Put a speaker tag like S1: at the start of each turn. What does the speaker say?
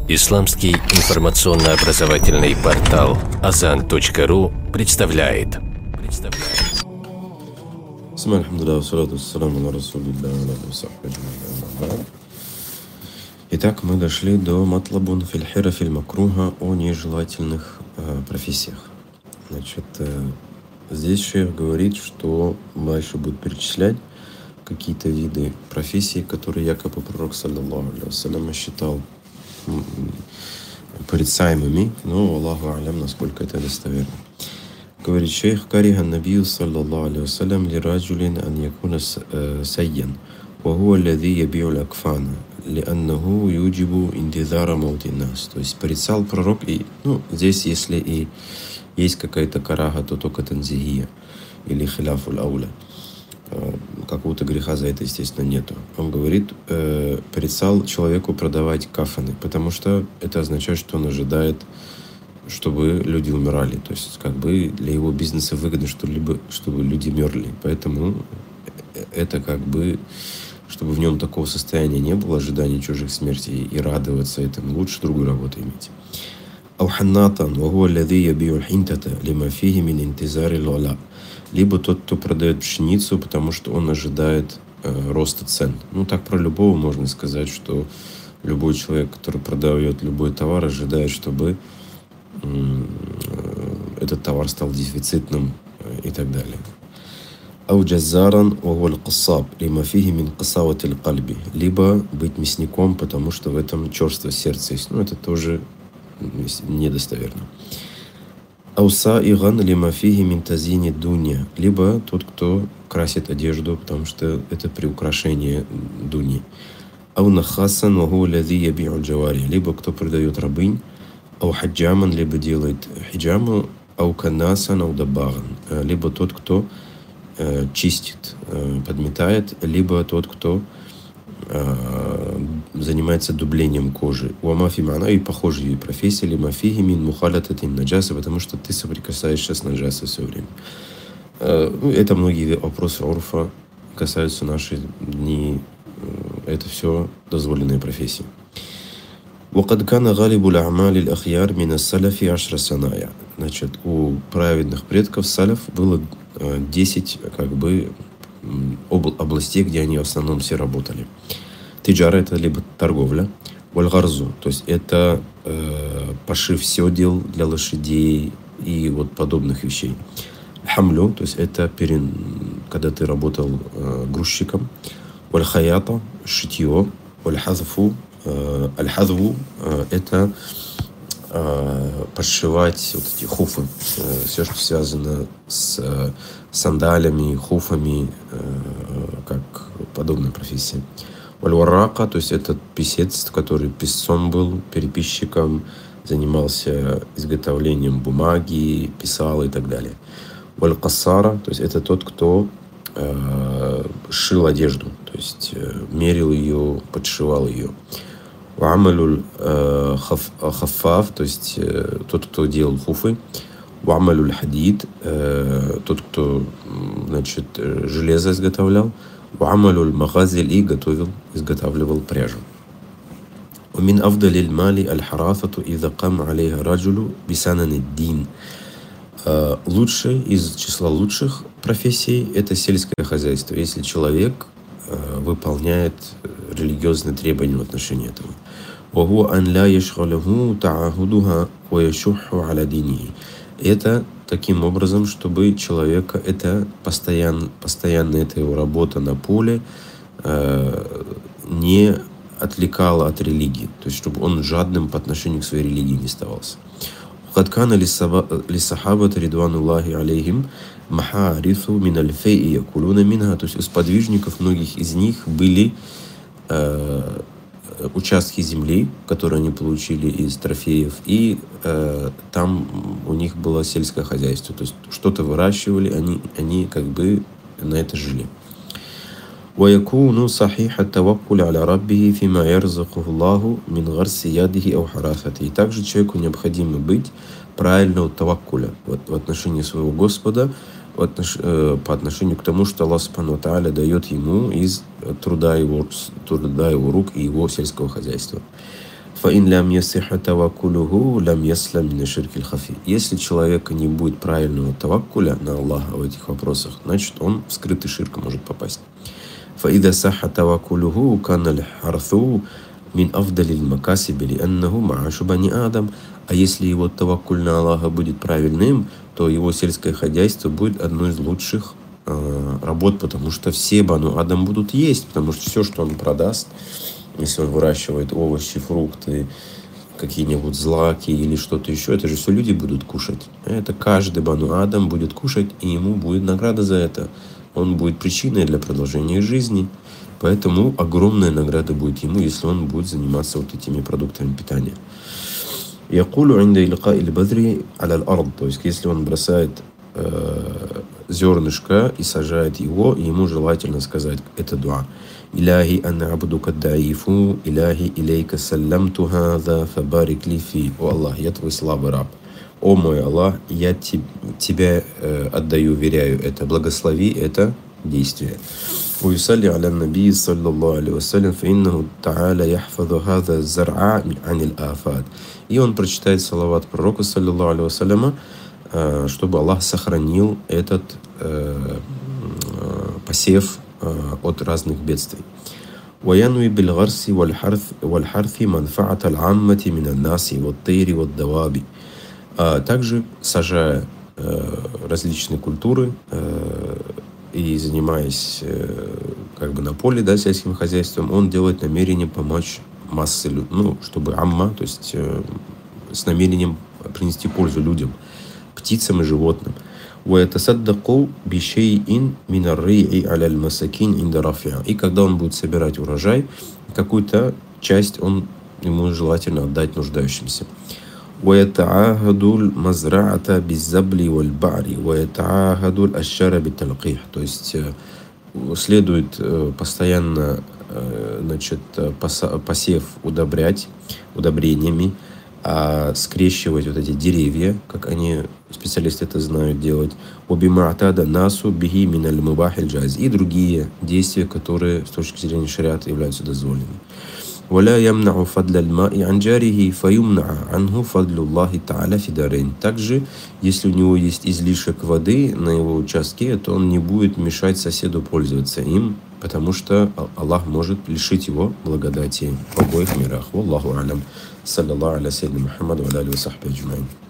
S1: Исламский информационно-образовательный портал Azan.ru представляет.
S2: Итак, мы дошли до матлабун фильхира фильмакруха о нежелательных профессиях. Значит, здесь шейх говорит, что дальше будет перечислять какие-то виды профессий, которые якобы пророк, саллаллаху алейхи вассалям, считал порицаемыми, но Аллаху алям, насколько это достоверно. Говорит шейх: карихан набию, саллаллаху алейхи вассалям, ли раджулин ан якуна сайян, ва хуа аллади ябиу лакфана, лианнаху юджибу интизара маути нас. То есть порицал пророк, и здесь, если и есть какая-то карага, то только танзихия или хиляфуль ауля. Какого-то греха за это, естественно, нету. Он говорит, порицал человеку продавать кафаны, потому что это означает, что он ожидает, чтобы люди умирали. То есть, как бы для его бизнеса выгодно, чтобы люди мерли. Поэтому это как бы, чтобы в нем такого состояния не было, ожидания чужих смертей, и радоваться этому, лучше другую работу иметь. Либо тот, кто продает пшеницу, потому что он ожидает роста цен. Так про любого можно сказать, что любой человек, который продает любой товар, ожидает, чтобы этот товар стал дефицитным и так далее. Либо быть мясником, потому что в этом черство сердца есть. Это тоже недостоверно. Либо тот, кто красит одежду, потому что это приукрашение дуни. Либо кто продает рабынь, либо делает хиджаму, либо тот, кто чистит, подметает, либо тот, кто занимается дублением кожи. И похожие профессии, потому что ты соприкасаешься с наджасой все время. Это многие вопросы урфа касаются наших дней. Это все дозволенные профессии. Значит, у праведных предков саляф было 10 областей, где они в основном все работали. Тиджара — это либо торговля, вальгарзу, то есть это пошив седел для лошадей и подобных вещей. Хамлю, то есть это когда ты работал грузчиком. Вальхаята — шитье. Вальхазву, это подшивать эти хуфы, все, что связано с сандалями, хуфами, как подобная профессия. Вальварака, то есть это писец, который писцом был, переписчиком, занимался изготовлением бумаги, писал и так далее. Валькасара, то есть это тот, кто шил одежду, то есть мерил ее, подшивал ее. Вамалюль хаффаф, то есть тот, кто делал хуфы. Вамалюль хадид, тот, кто, железо изготовлял. Вамалюль магазиль, и изготавливал пряжу. Умин авдалиль мали аль-харафату иза кам алейха раджулю бисананиддин. Лучший из числа лучших профессий – это сельское хозяйство, если человек выполняет религиозные требования в отношении этого. Это таким образом, чтобы человека, это постоянная эта его работа на поле, не отвлекала от религии, то есть чтобы он жадным по отношению к своей религии не оставался. То есть у сподвижников многих из них были участки земли, которые они получили из трофеев, и там у них было сельское хозяйство, то есть что-то выращивали, они как бы на это жили. ويكون صحيح التوكل على ربه فيما يرزقه الله من غرس يده أو حراثته. Также человеку необходимо быть правильного таваккуля в отношении своего Господа, по отношению к тому, что Аллах Субхану ва Тааля дает ему из труда его рук и его сельского хозяйства. فإن لم يصح توكله لم يسلم من الشرك الخفي. Если человека не будет правильного таваккуля на Аллаха в этих вопросах, значит он в скрытый ширк может попасть. فإذا صح توكله كان الحرث من أفضل المكاسب لأنه معاش بني آدم. А если его таваккуль на Аллаха будет правильным, то его сельское хозяйство будет одной из лучших работ, потому что все бану Адам будут есть, потому что все, что он продаст, если он выращивает овощи, фрукты, какие-нибудь злаки или что-то еще, это же все люди будут кушать. Это каждый бану Адам будет кушать, и ему будет награда за это. Он будет причиной для продолжения жизни. Поэтому огромная награда будет ему, если он будет заниматься вот этими продуктами питания. يقول عند إلقاء البذر على الأرض, то есть если он бросает зернышко и сажает его, ему желательно сказать это дуа. إلهي أنا عبدك الضعيف إلهي إليك سلمت هذا فبارك لي فيه. О Аллах, я твой слабый раб. О мой Аллах, я тебя отдаю, веряю это, благослови это действие. ويصلي على النبي صلى الله عليه وسلم فإنه تعالى يحفظ هذا الزرع عن الآفات. И он прочитает салават пророку саллаллаху алейхи вассаляма, чтобы Аллах сохранил этот посев от разных бедствий. وينوي بالغرس والحرث منفعة العامة من الناس والطير والدواب. Также сажая различные культуры и занимаясь как бы на поле, да, сельским хозяйством, он делает намерение помочь массе, чтобы амма, то есть с намерением принести пользу людям, птицам и животным. ويتصدق بشيء من الريع على المساكين عند رفعه. И когда он будет собирать урожай, какую-то часть ему желательно отдать нуждающимся. ويتعاهد المزرعة بالزبل والبعر ويتعاهد الأشجار بالتلقيح. То есть следует постоянно, посев удобрять удобрениями, скрещивать вот эти деревья, как специалисты это знают делать, и другие действия, которые с точки зрения шариата являются дозволенными. Также, если у него есть излишек воды на его участке, то он не будет мешать соседу пользоваться им, потому что Аллах может лишить его благодати в обоих мирах. Валлаху алям. Саллаллаху аля саййидина Мухаммад ва аля алихи ва сахбихи аджмаин.